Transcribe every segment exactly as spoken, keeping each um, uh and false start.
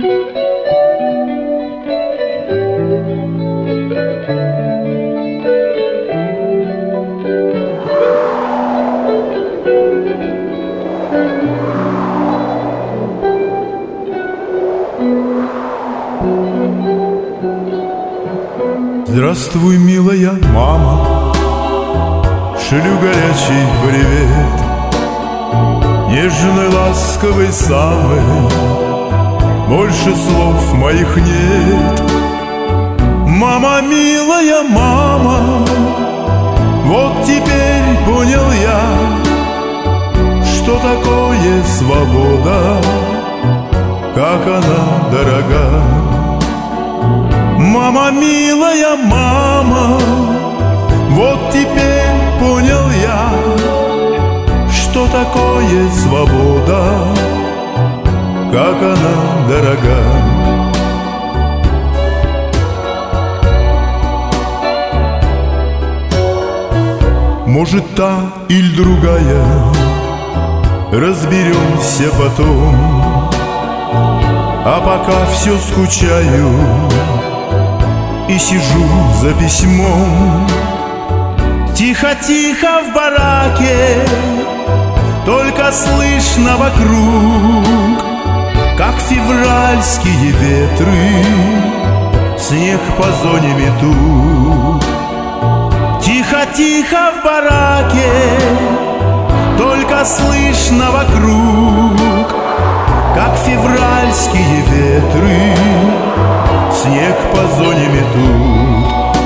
Здравствуй, милая мама, шлю горячий привет, нежный, ласковый самый, больше слов моих нет. Мама, милая мама, вот теперь понял я, что такое свобода, как она дорога. Мама, милая мама, вот теперь понял я, что такое свобода, как она дорога. Может, та или другая, разберемся потом, а пока все скучаю и сижу за письмом. Тихо-тихо в бараке, только слышно вокруг, как февральские ветры снег по зоне метут. Тихо-тихо в бараке, только слышно вокруг, как февральские ветры снег по зоне метут.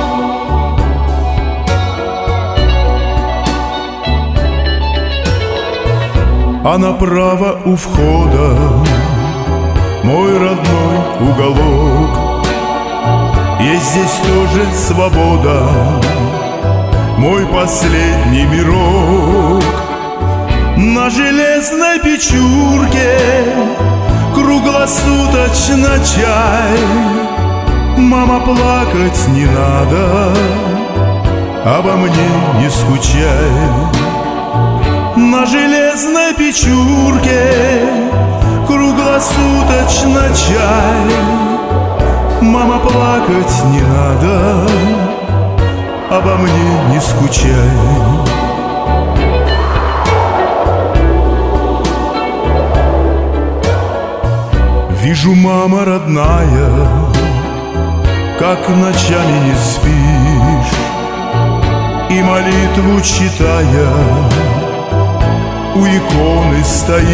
А направо у входа мой родной уголок. Есть здесь тоже свобода, мой последний мирок. На железной печурке круглосуточно чай. Мама, плакать не надо, обо мне не скучай. На железной печурке круглосуточно чай. Мама, плакать не надо, обо мне не скучай. Вижу, мама родная, как ночами не спишь, и молитву читая у иконы стоишь.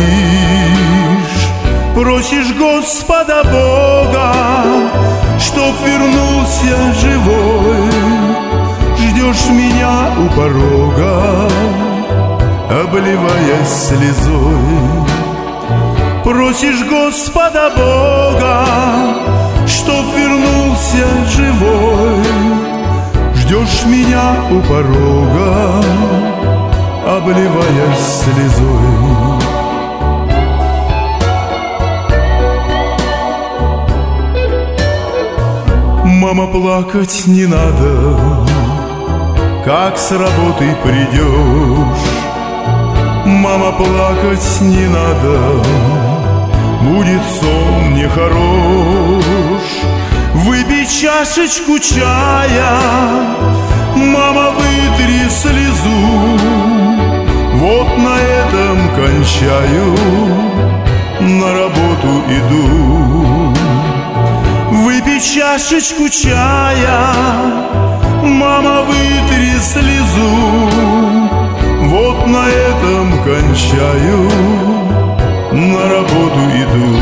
Просишь Господа Бога, чтоб вернулся живой. Ждешь меня у порога, обливаясь слезой. Просишь Господа Бога, чтоб вернулся живой. Ждешь меня у порога, обливаясь слезой. Мама, плакать не надо, как с работы придешь. Мама, плакать не надо, будет сон нехорош. Выпей чашечку чая, мама, вытри слезу. Вот на этом кончаю, на работу иду. Выпей чашечку чая, мама, вытри слезу. Вот на этом кончаю, на работу иду.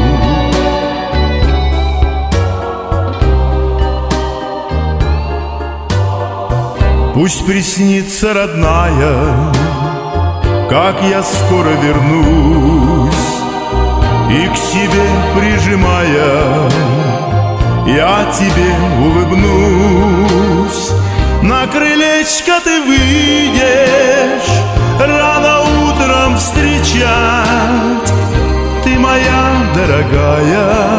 Пусть приснится, родная, как я скоро вернусь, и к себе прижимая, я тебе улыбнусь. На крылечко ты выйдешь рано утром встречать. Ты моя дорогая,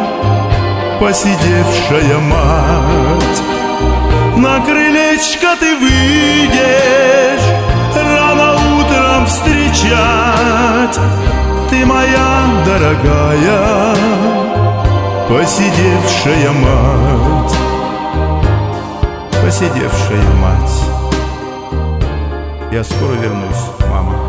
посидевшая мать. На крылечко ты выйдешь рано утром встречать. Ты моя дорогая, Поседевшая мать, поседевшая мать. Я скоро вернусь, мама.